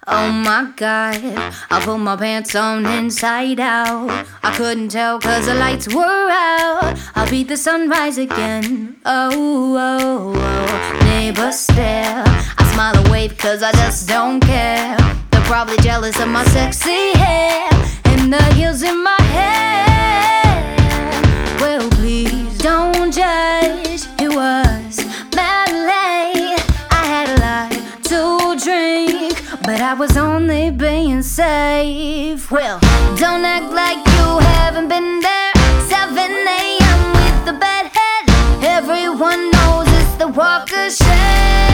Oh my God, I put my pants on inside out. I couldn't tell cause the lights were out. I'll beat the sunrise again. Oh. Neighbors stare, I smile and wave cause I just don't care. They're probably jealous of my sexy hair and the heels in my hair. Well, please don't judge, it was mad late. I had a lot to drink, but I was only being safe. Well, don't act like you haven't been there. 7 a.m. with the bed head. Everyone knows it's the walk of shame.